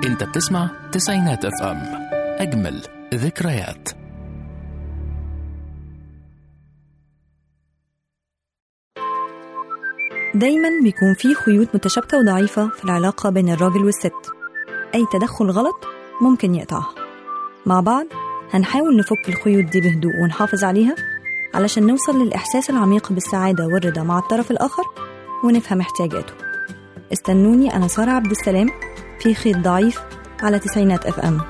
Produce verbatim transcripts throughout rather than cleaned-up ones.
انت بتسمع تسعينات اف ام، اجمل ذكريات. دايما بيكون في خيوط متشابكة وضعيفة في العلاقة بين الراجل والست، أي تدخل غلط ممكن يقطعها. مع بعض هنحاول نفك الخيوط دي بهدوء ونحافظ عليها علشان نوصل للإحساس العميق بالسعادة والرضا مع الطرف الآخر ونفهم احتياجاته. استنوني، أنا سارة عبد السلام في خيط ضعيف على تسعينات اف ام.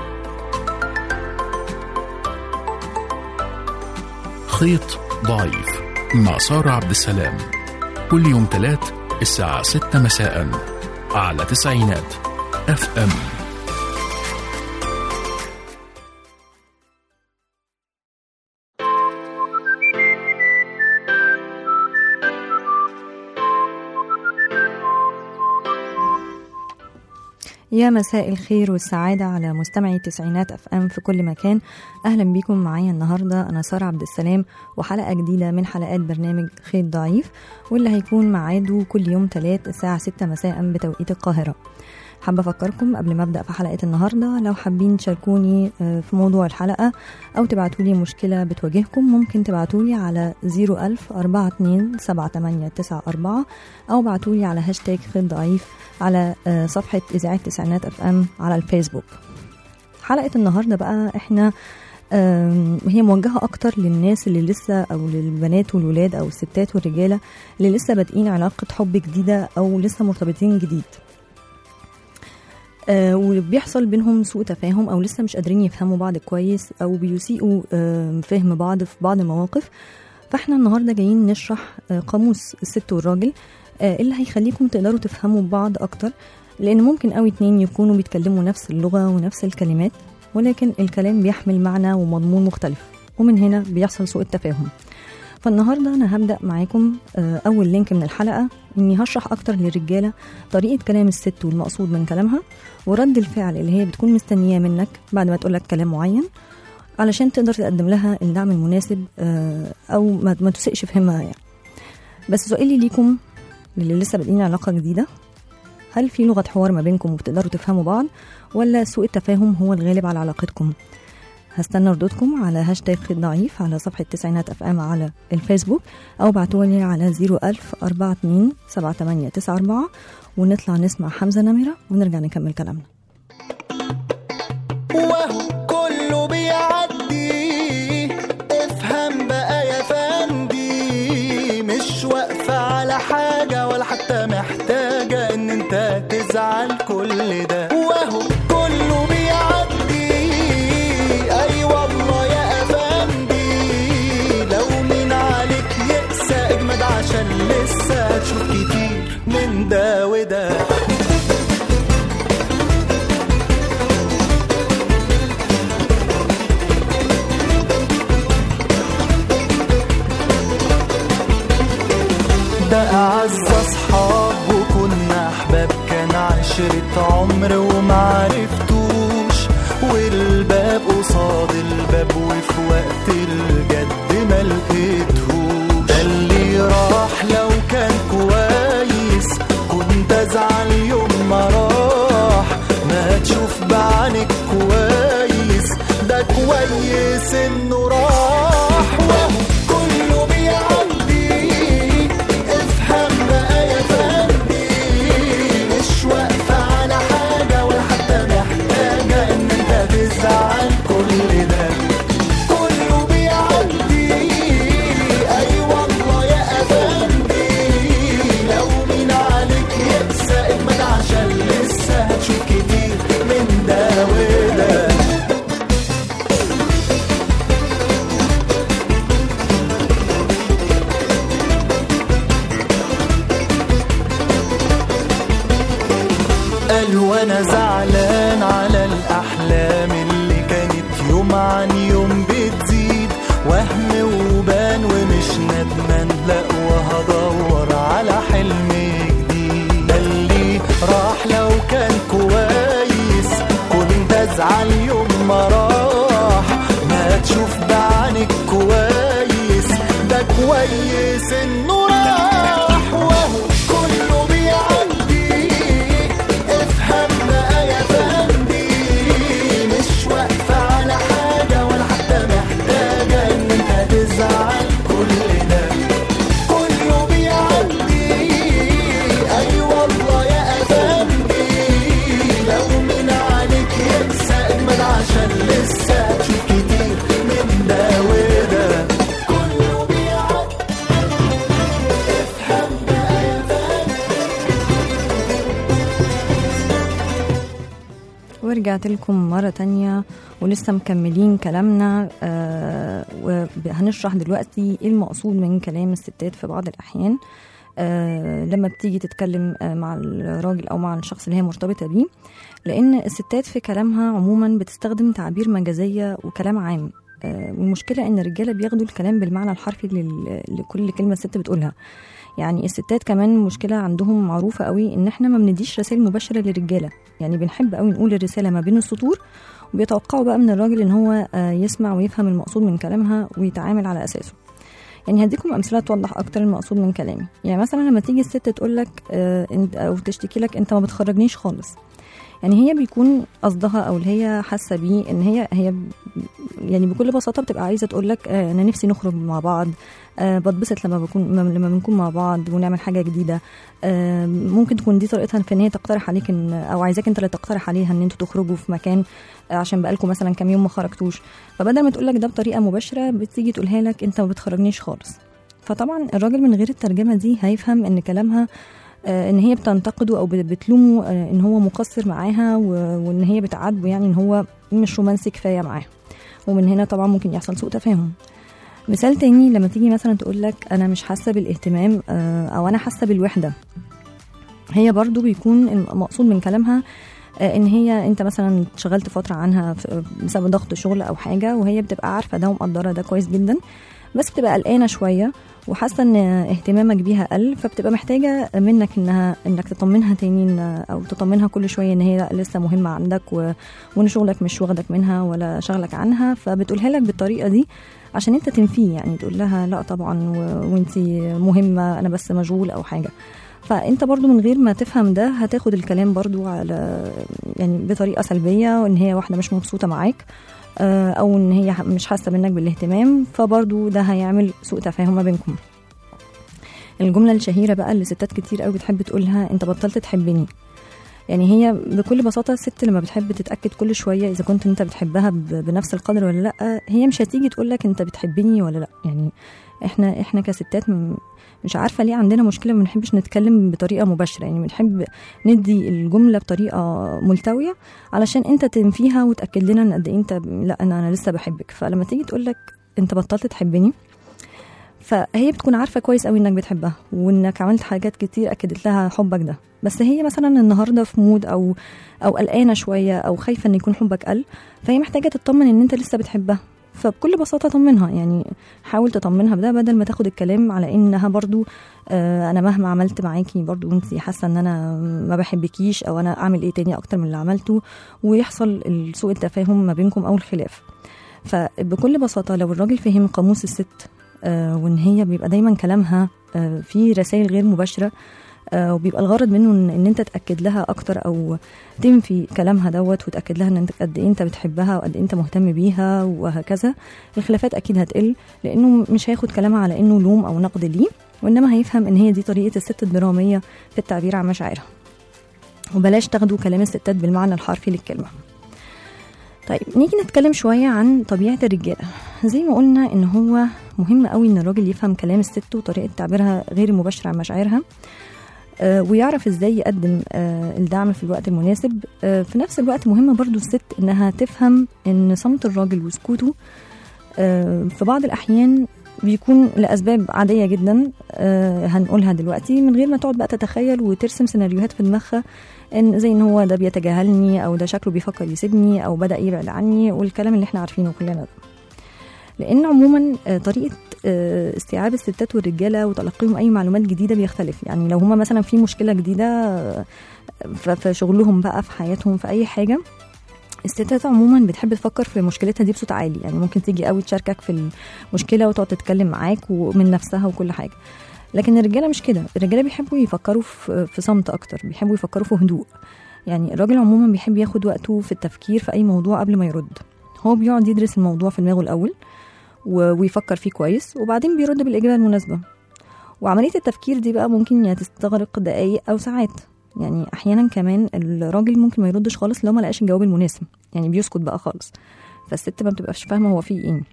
خيط ضعيف مع سارة عبد السلام، كل يوم تلات الساعة ستة مساء على تسعينات اف ام. يا مساء الخير والسعادة على مستمعي تسعينات اف ام في كل مكان. اهلا بيكم معايا النهاردة، انا سارة عبد السلام، وحلقة جديدة من حلقات برنامج خيط ضعيف، واللي هيكون معاده كل يوم تلات الساعة ستة مساء بتوقيت القاهرة. حابة أفكركم قبل ما أبدأ في حلقة النهاردة، لو حابين تشاركوني في موضوع الحلقة أو تبعتولي مشكلة بتواجهكم، ممكن تبعتولي على زيرو ألف أربعة اتنين سبعة تمانية تسعة أربعة أو بعتولي على هاشتاج خيط ضعيف على صفحة إذاعة تسعينات اف ام على الفيسبوك. حلقة النهاردة بقى احنا هي موجهة أكتر للناس اللي لسه، أو للبنات والولاد أو الستات والرجالة اللي لسه بادئين علاقة حب جديدة أو لسه مرتبطين جديد، آه وبيحصل بينهم سوء تفاهم أو لسه مش قادرين يفهموا بعض كويس أو بيسيئوا آه فهم بعض في بعض المواقف. فاحنا النهاردة جايين نشرح آه قاموس الست والراجل آه اللي هيخليكم تقدروا تفهموا بعض أكتر، لأن ممكن قوي اتنين يكونوا بيتكلموا نفس اللغة ونفس الكلمات، ولكن الكلام بيحمل معنى ومضمون مختلف، ومن هنا بيحصل سوء التفاهم. فالنهاردة أنا هبدأ معاكم أول لينك من الحلقة، إني هشرح أكتر للرجالة طريقة كلام الست والمقصود من كلامها، ورد الفعل اللي هي بتكون مستنياه منك بعد ما تقولك كلام معين، علشان تقدر تقدم لها الدعم المناسب أو ما تسئش فهمها يعني. بس سؤالي ليكم اللي لسه بادئين علاقة جديدة، هل في لغة حوار ما بينكم وبتقدروا تفهموا بعض، ولا سوء التفاهم هو الغالب على علاقتكم؟ هستنى ردودكم على هاشتاج خيط ضعيف على صفحة تسعينات اف ام على الفيسبوك، أو بعتولي على زيرو ألف أربعة اتنين سبعة تمانية تسعة أربعة، ونطلع نسمع حمزة نمرة ونرجع نكمل كلامنا. وهو كله بيعدي، افهم بقى يا فندي، مش واقفة على حاجة ولا حتى محتاجة ان انت تزعل كل ده. وهو كله بيعدي، اي والله يا افندي، لو من عليك يأسى اجمد عشان لسه هتشوف كتير من ده وده. ده أعز أصحاب وكنا أحباب، كان عشرة عمر ومعرفتوش، والباب قصاد الباب وفي وقت الجد ملقيتهوش. ده اللي راح لو كان كويس كنت أزعل يوم ما راح، ما تشوف بعينك كويس ده كويس إنه راح. وهو كله بيعدي، افهم بقى يا فندي، مش واقفة على حاجة ولا حتى محتاجة إن أنت تزعل كل ده. كله بيعدي، أي والله يا أفندي، لو مين عليك يأسى اجمد عشان لسه هتشوف كتير من ده وده. قال وانا زعلان على الاحلام اللي كانت يوم عن يوم بتزيد، وهم وبان ومش ندمان، لا وهدور على حلم جديد. ده اللي راح لو كان كويس كنت ازعل يوم ما راح، ما تشوف بعينك كويس ده كويس انه راح. وهو كله بيعدي، افهم بقى يا فندي، ورجعت لكم مرة تانية ولسه مكملين كلامنا. آه وهنشرح دلوقتي ايه المقصود من كلام الستات في بعض الأحيان آه لما بتيجي تتكلم آه مع الراجل أو مع الشخص اللي هي مرتبطة بيه، لأن الستات في كلامها عموما بتستخدم تعابير مجازية وكلام عام. آه والمشكلة إن الرجالة بياخدوا الكلام بالمعنى الحرفي لكل كلمة الست بتقولها. يعني الستات كمان مشكلة عندهم معروفة قوي إن احنا ما بنديش رسائل مباشرة للرجالة، يعني بنحب قوي نقول الرسالة ما بين السطور، وبيتوقعوا بقى من الراجل إن هو يسمع ويفهم المقصود من كلامها ويتعامل على أساسه. يعني هديكم أمثلة توضح أكتر المقصود من كلامي. يعني مثلا لما تيجي الست تقولك أو تشتكي لك أنت ما بتخرجنيش خالص، يعني هي بيكون قصدها او اللي هي حاسه بيه ان هي هي يعني بكل بساطه بتبقى عايزه تقول لك آه انا نفسي نخرج مع بعض، آه بتبسط لما بكون لما بنكون مع بعض ونعمل حاجه جديده. آه ممكن تكون دي طريقتها في ان هي تقترح عليك ان او عايزاك انت اللي تقترح عليها ان انتوا تخرجوا في مكان آه عشان بقالكم مثلا كام يوم ما خرجتوش، فبدل ما تقول لك ده بطريقه مباشره بتيجي تقولها لك انت ما بتخرجنيش خالص. فطبعا الراجل من غير الترجمه دي هيفهم ان كلامها ان هي بتنتقده او بتلومه ان هو مقصر معاها وان هي بتعاتبه، يعني ان هو مش رومانسي كفايه معاها، ومن هنا طبعا ممكن يحصل سوء تفاهم. مثال تاني لما تيجي مثلا تقول لك انا مش حاسه بالاهتمام او انا حاسه بالوحده، هي برضو بيكون المقصود من كلامها ان هي انت مثلا اشتغلت فتره عنها بسبب ضغط شغل او حاجه، وهي بتبقى عارفه ده ومقدره ده كويس جدا، بس بتبقى قلقانه شويه وحاسه ان اهتمامك بيها قل، فبتبقى محتاجه منك انها انك تطمنها تاني او تطمنها كل شويه ان هي لسه مهمه عندك و... وان شغلك مش واخدك منها ولا شغلك عنها، فبتقولها لك بالطريقه دي عشان انت تنفيه، يعني تقول لها لا طبعا و... وانت مهمه انا بس مشغول او حاجه. فانت برضو من غير ما تفهم ده هتاخد الكلام برضو على يعني بطريقه سلبيه، وان هي واحده مش مبسوطه معاك او ان هي مش حاسه منك بالاهتمام، فبرضو ده هيعمل سوء تفاهم ما بينكم. الجمله الشهيره بقى اللي ستات كتير قوي بتحب تقولها انت بطلت تحبني، يعني هي بكل بساطه الست لما بتحب تتاكد كل شويه اذا كنت انت بتحبها بنفس القدر ولا لا، هي مش هتيجي تقولك انت بتحبني ولا لا. يعني احنا احنا كستات مش عارفه ليه عندنا مشكله ما بنحبش نتكلم بطريقه مباشره، يعني بنحب ندي الجمله بطريقه ملتويه علشان انت تنفيها وتاكد لنا ان قد ايه انت لا انا انا لسه بحبك. فلما تيجي تقول لك انت بطلت تحبني، فهي بتكون عارفه كويس قوي انك بتحبها وانك عملت حاجات كتير اكدت لها حبك ده، بس هي مثلا النهارده في مود او او قلقانه شويه او خايفه ان يكون حبك قل، فهي محتاجه تطمن ان انت لسه بتحبها. فبكل بساطة طمنها، يعني حاول تطمنها بده بدل ما تاخد الكلام على انها برضو آه انا مهما عملت معاكي برضو انت حاسة ان انا ما بحبكيش او انا اعمل ايه تاني اكتر من اللي عملته، ويحصل سوء التفاهم ما بينكم او الخلاف. فبكل بساطة لو الراجل فهم قاموس الست آه وان هي بيبقى دايما كلامها آه في رسائل غير مباشرة، آه وبيبقى الغرض منه ان, إن انت تاكد لها اكتر او تنفي كلامها دوت وتاكد لها ان انت قد ايه انت بتحبها وقد ايه انت مهتم بيها وهكذا، الخلافات اكيد هتقل، لانه مش هياخد كلامها على انه لوم او نقد ليه، وانما هيفهم ان هي دي طريقه الست الدراميه في التعبير عن مشاعرها. وبلاش تاخدوا كلام الستات بالمعنى الحرفي للكلمه. طيب نيجي نتكلم شويه عن طبيعه الرجاله. زي ما قلنا ان هو مهم قوي ان الراجل يفهم كلام الست وطريقه تعبيرها غير المباشره عن مشاعرها، آه ويعرف ازاي يقدم آه الدعم في الوقت المناسب. آه في نفس الوقت مهم برضو الست انها تفهم ان صمت الراجل وسكوته آه في بعض الاحيان بيكون لاسباب عاديه جدا آه هنقولها دلوقتي، من غير ما تقعد بقى تتخيل وترسم سيناريوهات في دماغها ان زي ان هو ده بيتجاهلني او ده شكله بيفكر يسيبني او بدا يبعد عني والكلام اللي احنا عارفينه كلنا ده. لان عموما طريقه استيعاب الستات والرجاله وتلقيهم اي معلومات جديده بيختلف. يعني لو هما مثلا في مشكله جديده في شغلهم بقى في حياتهم في اي حاجه، الستات عموما بتحب تفكر في مشكلتها دي بصوت عالي، يعني ممكن تيجي قوي تشاركك في المشكله وتقعد تتكلم معاك ومن نفسها وكل حاجه. لكن الرجاله مش كده، الرجاله بيحبوا يفكروا في صمت اكتر، بيحبوا يفكروا في هدوء. يعني الراجل عموما بيحب ياخد وقته في التفكير في اي موضوع قبل ما يرد، هو بيقعد يدرس الموضوع في دماغه الاول ويفكر فيه كويس وبعدين بيرد بالاجابه المناسبه. وعمليه التفكير دي بقى ممكن تستغرق دقائق او ساعات، يعني احيانا كمان الراجل ممكن ما يردش خالص لو ما لقاش الجواب المناسب، يعني بيسكت بقى خالص، فالست ما بتبقاش فاهمه هو فيه ايه.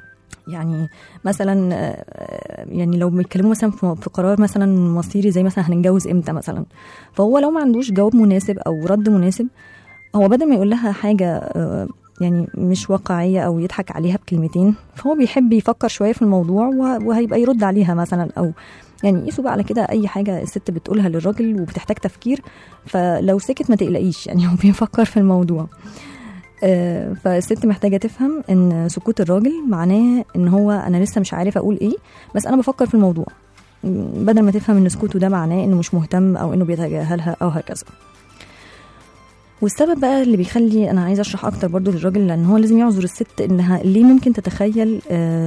يعني مثلا يعني لو بيتكلموا مثلا في قرار مثلا مصيري زي مثلا هنتجوز امتى مثلا، فهو لو ما عندوش جواب مناسب او رد مناسب هو بدل ما يقول لها حاجة يعني مش واقعية أو يضحك عليها بكلمتين، فهو بيحب يفكر شوية في الموضوع وهيبقى يرد عليها مثلا، أو يعني يقيسوا بقى على كده أي حاجة الست بتقولها للراجل وبتحتاج تفكير، فلو سكت ما تقلقيش يعني هو بيفكر في الموضوع. فالست محتاجة تفهم إن سكوت الراجل معناه إن هو أنا لسه مش عارفة أقول إيه، بس أنا بفكر في الموضوع، بدل ما تفهم إن سكوته ده معناه إنه مش مهتم أو إنه بيتجاهلها أو هكذا. والسبب بقى اللي بيخلي أنا عايزة أشرح أكتر برضو للراجل، لأن هو لازم يعذر الست إنها ليه ممكن تتخيل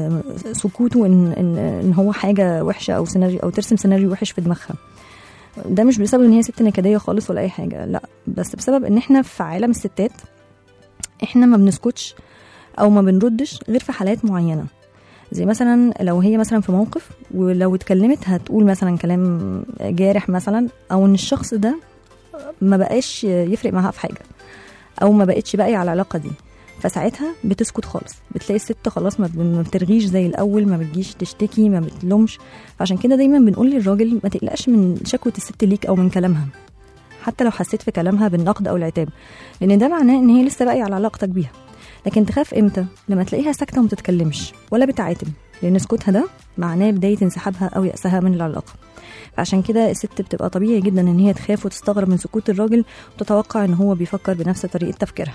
سكوته إن, إن, إن هو حاجة وحشة أو سيناريو أو ترسم سيناريو وحش في دماغها. ده مش بسبب إن هي ست نكدية خالص ولا أي حاجة، لا، بس بسبب إن إحنا في عالم الستات إحنا ما بنسكتش أو ما بنردش غير في حالات معينة. زي مثلا لو هي مثلا في موقف ولو اتكلمت هتقول مثلا كلام جارح مثلا، أو إن الشخص ده ما بقاش يفرق معها في حاجة أو ما بقتش باقي على العلاقة دي، فساعتها بتسكت خالص. بتلاقي الست خلاص ما بترغيش زي الأول، ما بتجيش تشتكي، ما بتلومش. فعشان كده دايما بنقول للراجل ما تقلقش من شكوى الست ليك أو من كلامها، حتى لو حسيت في كلامها بالنقد أو العتاب، لأن ده معناه إن هي لسه باقي على علاقتك بيها. لكن تخاف إمتى؟ لما تلاقيها ساكتة وما تتكلمش ولا بتعاتب، لأن سكوتها ده معناه بداية انسحابها أو يأسها من العلاقة. فعشان كده الست بتبقى طبيعي جدا إن هي تخاف وتستغرب من سكوت الراجل وتتوقع إن هو بيفكر بنفس طريقة تفكيرها.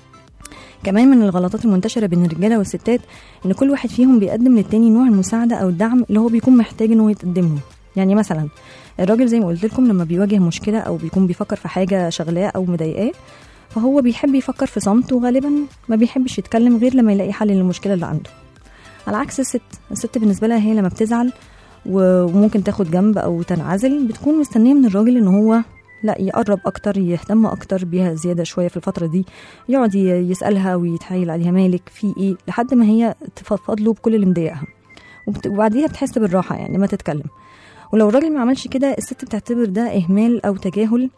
كمان من الغلطات المنتشرة بين الرجالة والستات إن كل واحد فيهم بيقدم للتاني نوع المساعدة أو الدعم اللي هو بيكون محتاج إنه يتقدمه. يعني مثلا الراجل زي ما قلت لكم لما بيواجه مشكلة أو بيكون بيفكر في حاجة شغلاه أو مضايقاه، فهو بيحب يفكر في صمت، وغالبا ما بيحبش يتكلم غير لما يلاقي حل للمشكلة اللي عنده. على عكس الست، الست بالنسبة لها هي لما بتزعل وممكن تاخد جنب أو تنعزل، بتكون مستنية من الراجل إن هو لا يقرب أكتر، يهتم أكتر بيها زيادة شوية في الفترة دي، يقعد يسألها ويتحايل عليها مالك في إيه، لحد ما هي تفضفض له بكل اللي مضايقها، وبعديها بتحس بالراحة يعني ما تتكلم. ولو الراجل ما عملش كده، الست بتعتبر ده إهمال أو تجاهل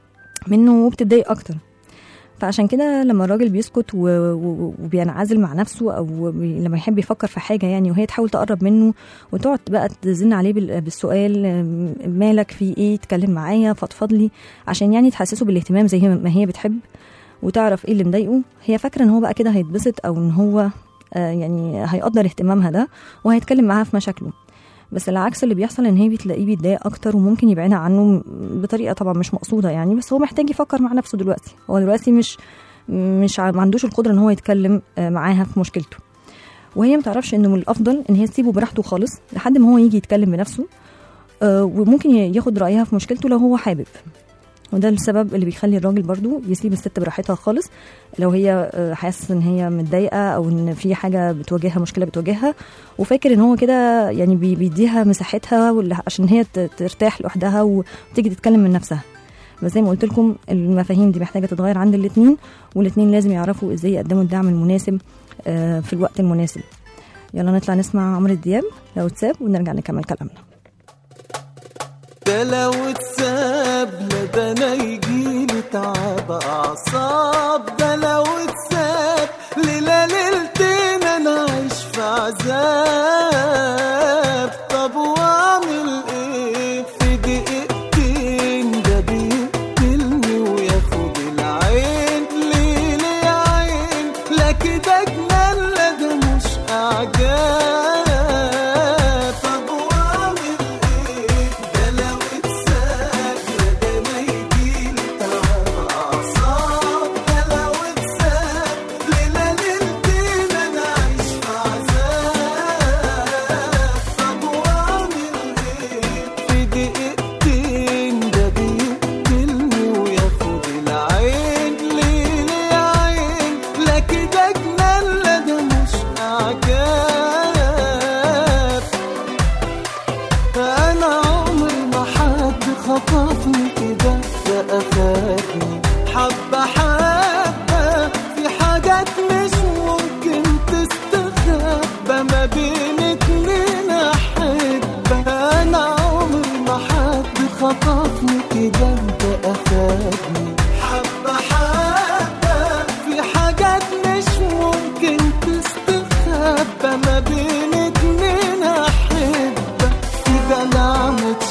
منه وبتتضايق أكتر. فعشان كده لما الراجل بيسكت وبينعزل مع نفسه، أو لما يحب يفكر في حاجة يعني وهي تحاول تقرب منه وتقعد بقى تزن عليه بالسؤال مالك في إيه، تكلم معايا، فضفض لي، عشان يعني تحسسه بالاهتمام زي ما هي بتحب وتعرف إيه اللي مضايقه، هي فاكرة إن هو بقى كده هيتبسط أو إن هو يعني هيقدر اهتمامها ده وهيتكلم معاها في مشاكله. بس العكس اللي بيحصل ان هي بتلاقيه بيتضايق اكتر وممكن يبعدها عنه بطريقه طبعا مش مقصوده يعني، بس هو محتاج يفكر مع نفسه دلوقتي. هو دلوقتي مش مش ما عندوش القدره ان هو يتكلم معاها في مشكلته، وهي ما تعرفش انه من الافضل ان هي تسيبه براحته خالص لحد ما هو يجي يتكلم بنفسه، وممكن ياخد رايها في مشكلته لو هو حابب. وده السبب اللي بيخلي الراجل برضو يسيب الست براحتها خالص لو هي حاسس ان هي متضايقه او ان في حاجه بتواجهها، مشكله بتواجهها، وفاكر ان هو كده يعني بيديها مساحتها عشان هي ترتاح لوحدها وتيجي تتكلم من نفسها. بس زي ما قلت لكم المفاهيم دي محتاجه تتغير عند الاثنين، والاثنين لازم يعرفوا ازاي يقدموا الدعم المناسب في الوقت المناسب. يلا نطلع نسمع عمرو دياب لو اتساب ونرجع نكمل كلامنا. ده لو اتساب ده انا يجيلي تعب اعصاب، ده لو اتساب ليلة ليلتين انا عايش في عذاب. طب واعمل ايه في دقيقتين؟ ده بيقتلني وياخد العين ليل يا عين، لا كده جنان لا ده مش اعجاب.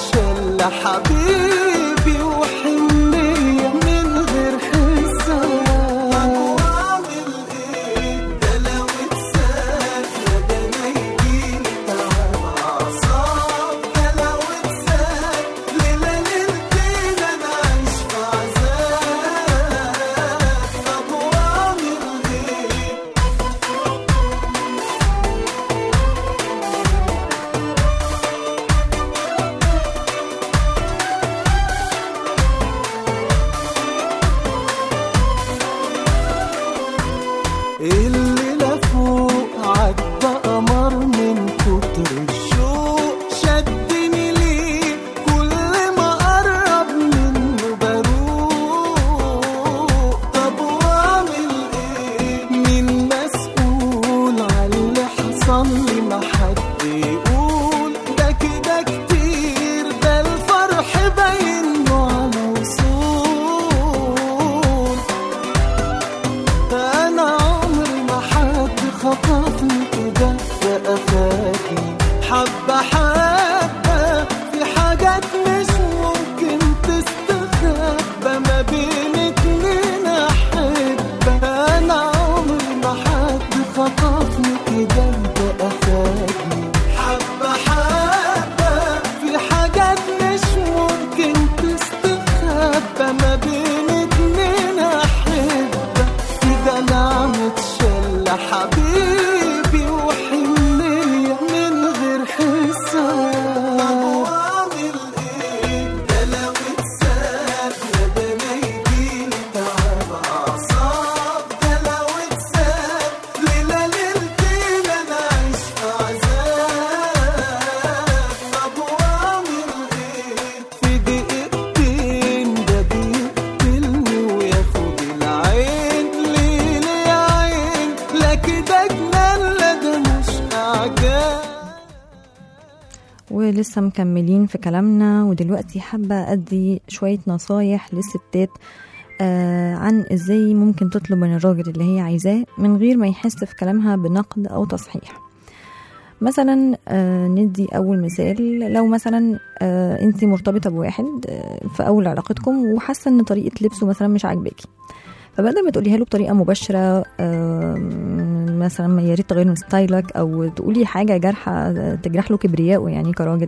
حبيبي وحنية من غير حساب. ولسه مكملين في كلامنا، ودلوقتي حابة أدي شوية نصايح للستات آه عن إزاي ممكن تطلب من الراجل اللي هي عايزاه من غير ما يحس في كلامها بنقد أو تصحيح. مثلا آه ندي أول مثال، لو مثلا آه أنتي مرتبطة بواحد آه في أول علاقتكم وحاسة إن طريقة لبسه مثلا مش عاجباكي، فبدل ما تقوليها له بطريقه مباشره آه مثلا ما يا ريت تغير من ستايلك او تقولي حاجه جارحه تجرح له كبرياءه يعني كراجل،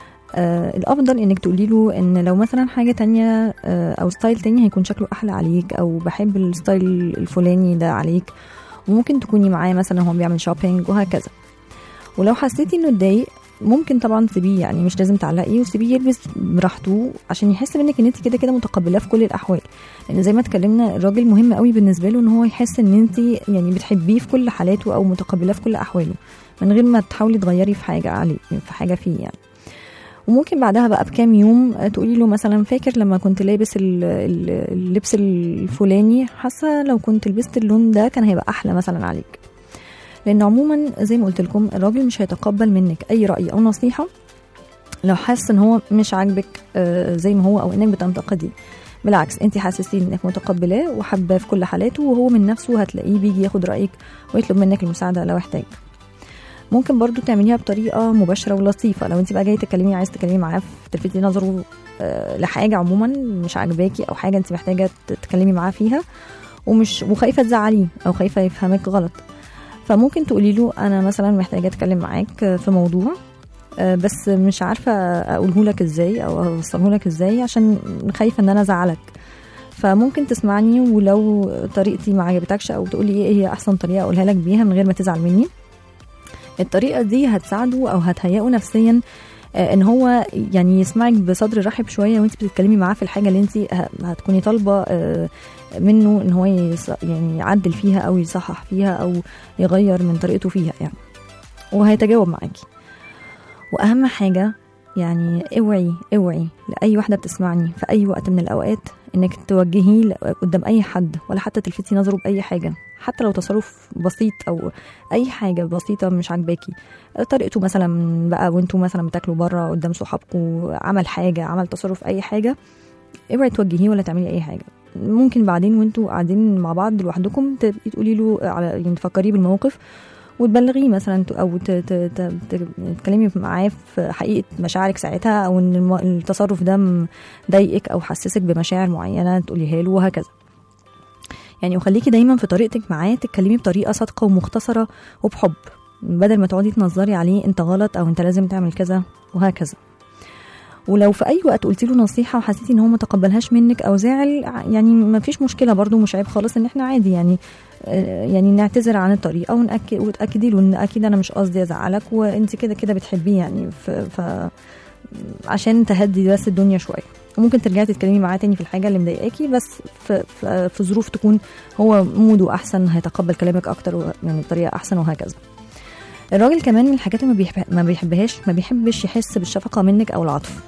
آه الافضل انك تقولي له ان لو مثلا حاجه تانية آه او ستايل تاني هيكون شكله احلى عليك، او بحب الستايل الفلاني ده عليك، وممكن تكوني معاه مثلا هو بيعمل شوبينج وهكذا. ولو حسيتي انه اتضايق ممكن طبعا تسيبيه، يعني مش لازم تعلقيه، وسيبيه يلبس براحته عشان يحس منك ان انت كده كده متقبلاه في كل الاحوال. لان زي ما اتكلمنا الراجل مهم قوي بالنسبه له ان هو يحس ان انت يعني بتحبيه في كل حالاته او متقبلاه في كل احواله، من غير ما تحاولي تغيري في حاجه عليه في حاجه فيه يعني. وممكن بعدها بقى بكام يوم تقولي له مثلا فاكر لما كنت لابس اللبس الفلاني، حاسه لو كنت لبست اللون ده كان هيبقى احلى مثلا عليك. لان عموما زي ما قلت لكم الراجل مش هيتقبل منك اي راي او نصيحه لو حاسس ان هو مش عاجبك زي ما هو او انك بتنتقديه. بالعكس انت حاسسين انك متقبلاه وحباه في كل حالاته، وهو من نفسه هتلاقيه بيجي ياخد رايك ويطلب منك المساعده لو احتاج. ممكن برضو تعمليها بطريقه مباشره ولطيفه. لو انت بقى جاي تكلمي عايز تكلمي معاه تلفتي نظره لحاجه عموما مش عاجباكي او حاجه انت محتاجه تتكلمي معاه فيها ومش وخايفه تزعليه او خايفه يفهمك غلط، فممكن تقولي له انا مثلا محتاجه اتكلم معاك في موضوع بس مش عارفه اقوله لك ازاي او اوصله لك ازاي عشان خايفه ان انا ازعلك، فممكن تسمعني ولو طريقتي ما عجبتكش او تقولي ايه هي احسن طريقه اقولها لك بيها من غير ما تزعل مني. الطريقه دي هتساعده او هتهيئه نفسيا ان هو يعني يسمعك بصدر رحب شويه وانت بتتكلمي معاه في الحاجه اللي انت هتكوني طالبه منه ان هو يعني يعدل فيها او يصحح فيها او يغير من طريقته فيها يعني، وهيتجاوب معاكي. واهم حاجه يعني اوعي اوعي لاي واحده بتسمعني في اي وقت من الاوقات انك توجهيه قدام اي حد ولا حتى تلفتي نظره باي حاجه، حتى لو تصرف بسيط او اي حاجه بسيطه مش عاجباكي، طريقته مثلا بقى وانتوا مثلا بتاكلوا بره قدام صحابكم، عمل حاجه عمل تصرف اي حاجه، اوعي توجهيه ولا تعملي اي حاجه. ممكن بعدين وانتوا قاعدين مع بعض لوحدكم تبقي تقولي له على يعني تفكريه بالموقف وتبلغيه مثلا او تتكلمي معاه في حقيقه مشاعرك ساعتها، او ان التصرف ده ضايقك او حسسك بمشاعر معينه تقوليها له وهكذا يعني. وخليكي دايما في طريقتك معاه تتكلمي بطريقه صادقه ومختصره وبحب، بدل ما تقعدي تنظري عليه انت غلط او انت لازم تعمل كذا وهكذا. ولو في اي وقت قلتي له نصيحه وحسيتي ان هو ما تقبلهاش منك او زعل يعني ما فيش مشكله برضو، مش عيب خالص ان احنا عادي يعني يعني نعتذر عن الطريقه ونأكد وتاكدي له ان اكيد انا مش قصدي ازعلك وانت كده كده بتحبيه يعني، ف, ف عشان تهدي بس الدنيا شويه. وممكن ترجعي تتكلمي معاه تاني في الحاجه اللي مضايقاكي بس في, في, في ظروف تكون هو موده احسن هيتقبل كلامك اكتر يعني بطريقه احسن وهكذا. الراجل كمان من الحاجات اللي ما بيحبهاش ما بيحبش يحس بالشفقه منك او العطف.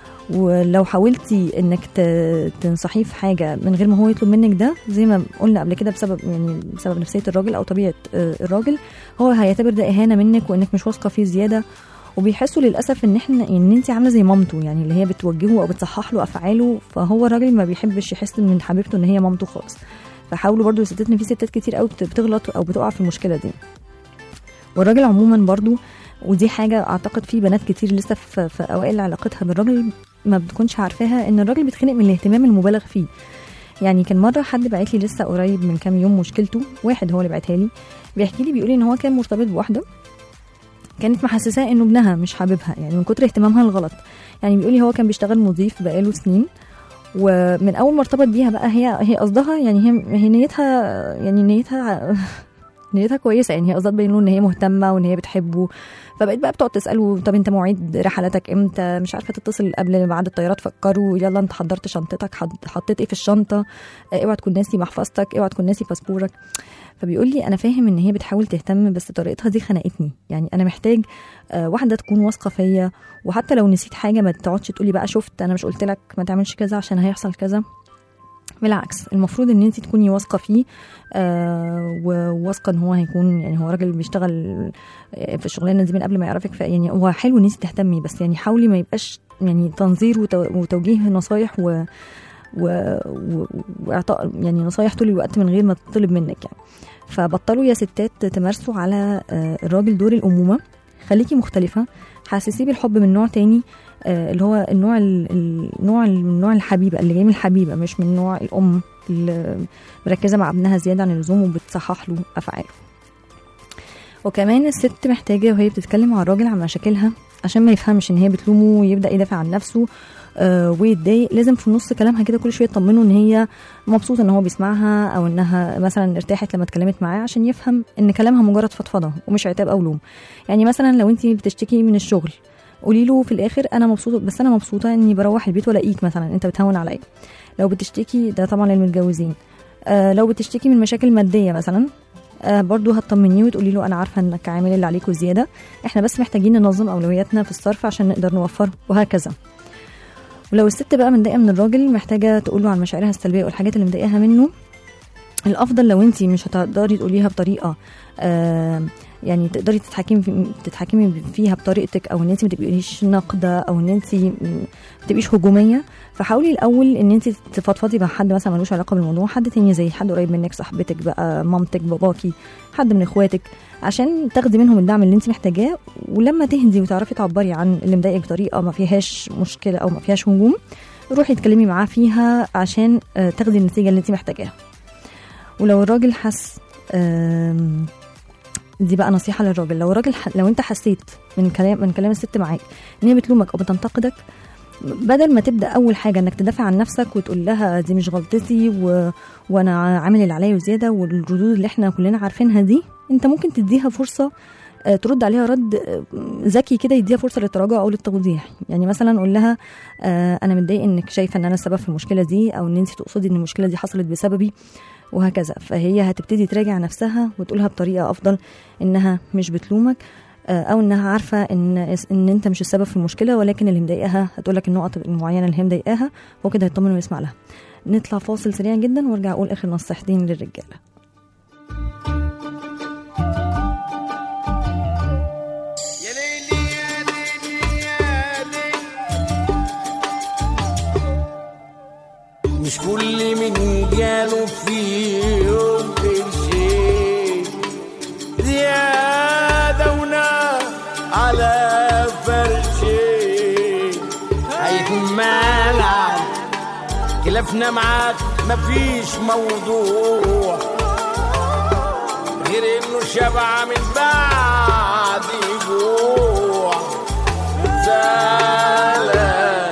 ولو حاولتي انك تنصحيه في حاجه من غير ما هو يطلب منك ده، زي ما قلنا قبل كده بسبب يعني بسبب نفسيه الراجل او طبيعه الراجل، هو هيعتبر ده اهانه منك وانك مش واثقه فيه زياده، وبيحسوا للاسف ان احنا ان انت عامله زي مامته يعني اللي هي بتوجهه او بتصحح له افعاله، فهو الراجل ما بيحبش يحس من حبيبته ان هي مامته خالص. فحاولوا برضو الستات ان في ستات كتير قوي بتغلط او بتقع في المشكله دي. والراجل عموما برضو ودي حاجه اعتقد في بنات كتير لسه في, في اوائل علاقتها بالراجل ما بتكونش عارفاها، ان الراجل بيتخنق من الاهتمام المبالغ فيه. يعني كان مره حد بعت لي لسه قريب من كام يوم مشكلته، واحد هو اللي بعتها لي بيحكي لي بيقول لي ان هو كان مرتبط بواحده كانت محسساه انه ابنها مش حاببها يعني من كتر اهتمامها الغلط. يعني بيقول لي هو كان بيشتغل مضيف بقاله سنين، ومن اول ما ارتبط بيها بقى هي هي قصدها يعني هي هي نيتها يعني نيتها نيتها كويسه يعني، هي قصدها تبين له ان هي مهتمه وان هي بتحبه. فبقيت بقى بتقعد تساله طب انت مواعيد رحلاتك امتى، مش عارفه تتصل قبل بعد الطيارات فكروا يلا انت حضرت شنطتك حطيت ايه في الشنطه، اوعى تكون ناسي محفظتك، اوعى تكون ناسي باسبورك. فبيقول لي انا فاهم ان هي بتحاول تهتم بس طريقتها دي خنقتني، يعني انا محتاج واحده تكون واثقه فيا، وحتى لو نسيت حاجه ما تقعدش تقولي بقى شفت انا مش قلت لك ما تعملش كذا عشان هيحصل كذا. بالعكس المفروض ان انت تكوني واثقه فيه، آه وواثقه ان هو هيكون يعني هو راجل بيشتغل في الشغلانه دي من قبل ما يعرفك، يعني هو حلو ان انت تهتمي، بس يعني حاولي ما يبقاش يعني تنظير وتوجيه نصايح و واعطاء يعني نصايح طول الوقت من غير ما تطلب منك يعني. فبطلوا يا ستات تمارسوا على الراجل دور الأمومة، خليكي مختلفة، حاسسيه بالحب من نوع تاني، اللي هو النوع النوع النوع الحبيبة اللي جاي من الحبيبة، مش من نوع الأم اللي مركزة مع ابنها زيادة عن اللزوم وبتصحح له أفعاله. وكمان الست محتاجة وهي بتتكلم مع الراجل عن مشاكلها عشان ما يفهمش ان هي بتلومه ويبدأ يدافع عن نفسه آه ويتضايق. لازم في نص كلامها كده كل شويه تطمنه ان هي مبسوطه ان هو بيسمعها، او انها مثلا ارتاحت لما اتكلمت معاه، عشان يفهم ان كلامها مجرد فضفضه ومش عتاب او لوم. يعني مثلا لو انت بتشتكي من الشغل قولي له في الاخر انا مبسوطه، بس انا مبسوطه اني بروح البيت والاقيك مثلا انت بتهون عليا. لو بتشتكي ده طبعا للمتجوزين، آه لو بتشتكي من مشاكل ماديه مثلا آه برضو هتطمنيه وتقولي له انا عارفه انك عامل اللي عليك وزياده، احنا بس محتاجين ننظم اولوياتنا في الصرف عشان نقدر نوفر، وهكذا. ولو الست بقى متضايقه من الراجل محتاجه تقول له عن مشاعرها السلبيه والحاجات اللي مضايقاها منه. الافضل لو انت مش هتقدري تقوليها بطريقه آه يعني تقدري تتحكمي في تتحكمي فيها بطريقتك، او ان انت ما تبقيش ناقده، او ان انت ما تبقيش هجوميه، فحاولي الاول ان انت تفضفضي مع حد مثلا ملوش علاقه بالموضوع، حد تاني زي حد قريب منك، صاحبتك بقى، مامتك، باباكي، حد من اخواتك، عشان تاخدي منهم الدعم اللي انت محتاجاه. ولما تهدي وتعرفي تعبري عن اللي مضايقك بطريقه ما فيهاش مشكله او ما فيهاش هجوم، روحي اتكلمي معاه فيها عشان تاخدي النتيجه اللي انت محتاجاها. ولو الراجل حس دي بقى نصيحه للراجل، لو الراجل ح... لو انت حسيت من كلام من كلام الست معاك ان هي بتلومك او بتنتقدك، بدل ما تبدا اول حاجه انك تدافع عن نفسك وتقول لها دي مش غلطتي و... وانا عامل اللي عليا وزياده والردود اللي احنا كلنا عارفينها دي، انت ممكن تديها فرصه ترد عليها رد ذكي كده، يديها فرصه للتراجع او للتوضيح. يعني مثلا قول لها انا متضايق انك شايفه ان انا السبب في المشكله دي، او ان انت تقصدي ان المشكله دي حصلت بسببي، وهكذا. فهي هتبتدي تراجع نفسها وتقولها بطريقه افضل انها مش بتلومك، او انها عارفه ان ان انت مش السبب في المشكله، ولكن اللي مضايقاها هتقولك النقط المعينه اللي هي مضايقاها، وكده هيطمن ويسمع لها. نطلع فاصل سريع جدا وارجع اقول اخر نصيحتين للرجاله. مش كل من جاله في يوم قرشين زيادة ونار على فرشين هيكون مالك خلافنا معاك مفيش موضوع غير انه شبع من بعد جوع زعلان.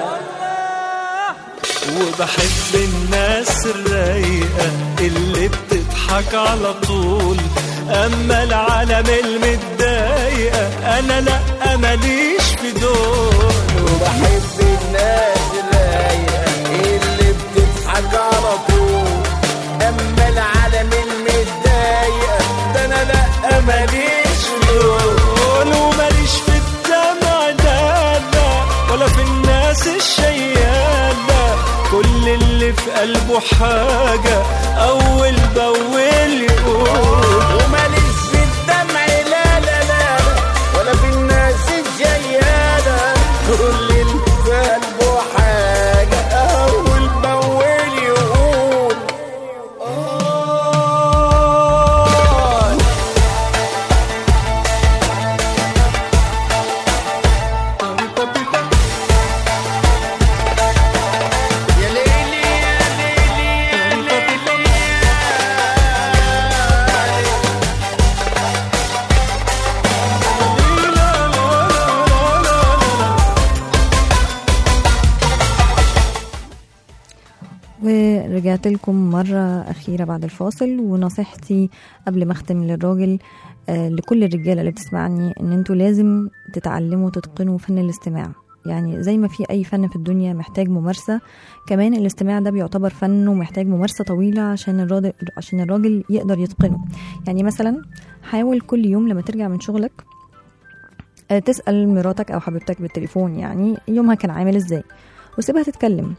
وبحب الناس الرايقة اللي بتضحك على طول، أما العالم المتضايقة أنا لأ ماليش في دول. وبحب الناس الرايقة اللي بتضحك على طول، أما العالم المتضايقة ده أنا لأ ماليش في دول. وماليش في الدمع لا لا، ولا في الناس الشيالة، كل اللي في قلبه حاجة أول بأول يقول. وماليش في الدمع لا لا لا، ولا في الناس الجيالة، كل اللي في قلبه حاجة أول بأول يقول. ورجعت لكم مرة أخيرة بعد الفاصل. ونصيحتي قبل ما أختم للراجل آه لكل الرجالة اللي بتسمعني إن انتوا لازم تتعلموا تتقنوا فن الاستماع. يعني زي ما في أي فن في الدنيا محتاج ممارسة، كمان الاستماع ده بيعتبر فن ومحتاج ممارسة طويلة عشان الراجل, عشان الراجل يقدر يتقنه. يعني مثلا حاول كل يوم لما ترجع من شغلك آه تسأل مراتك أو حبيبتك بالتليفون يعني يومها كان عامل إزاي، وسيبها تتكلم.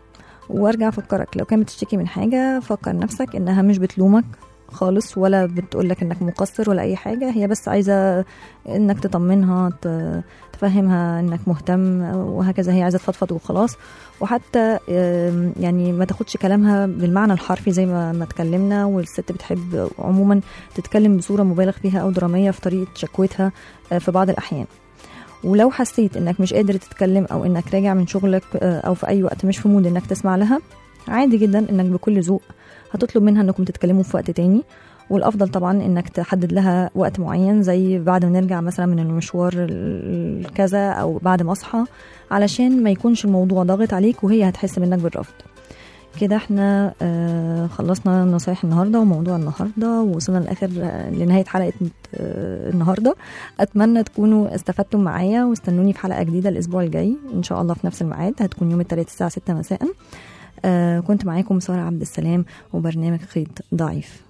وارجع افكرك لو كانت بتشتكي من حاجه فكر نفسك انها مش بتلومك خالص ولا بتقولك انك مقصر ولا اي حاجه، هي بس عايزه انك تطمنها تفهمها انك مهتم وهكذا، هي عايزه تفضفض وخلاص. وحتى يعني ما تاخدش كلامها بالمعنى الحرفي زي ما ما اتكلمنا، والست بتحب عموما تتكلم بصوره مبالغ فيها او دراميه في طريقه شكوتها في بعض الاحيان. ولو حسيت انك مش قادر تتكلم او انك راجع من شغلك او في اي وقت مش في مود انك تسمع لها، عادي جدا انك بكل ذوق هتطلب منها انكم تتكلموا في وقت تاني. والافضل طبعا انك تحدد لها وقت معين زي بعد ما نرجع مثلا من المشوار كذا او بعد ما اصحى، علشان ما يكونش الموضوع ضاغط عليك وهي هتحس منك بالرفض. كده احنا آه خلصنا نصايح النهارده وموضوع النهارده ووصلنا لاخر لنهايه حلقه آه النهارده. اتمنى تكونوا استفدتم معايا، واستنوني في حلقه جديده الاسبوع الجاي ان شاء الله في نفس الميعاد، هتكون يوم الثلاثاء الساعه ستة مساء. آه كنت معاكم سارة عبد السلام وبرنامج خيط ضعيف.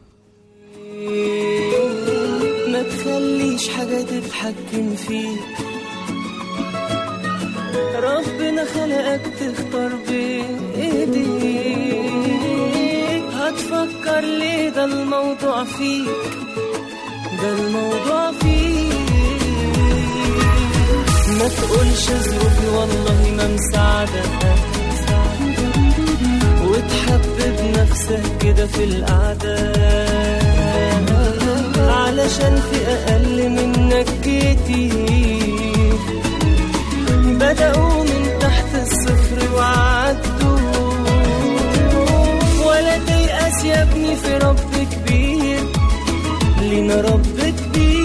ما تخليش حاجة تتحكم فيك، ربنا خلقك تختار بإيديك، هتفكر ليه ده الموضوع فيك، ده الموضوع فيك. ما تقولش ظروفي والله ما مساعدك، وتحبب نفسك كده في القعدة علشان في أقل منك كتير بدأوا من تحت الصفر وعدوا. ولا تيأس يا ابني في رب كبير، لينا رب كبير.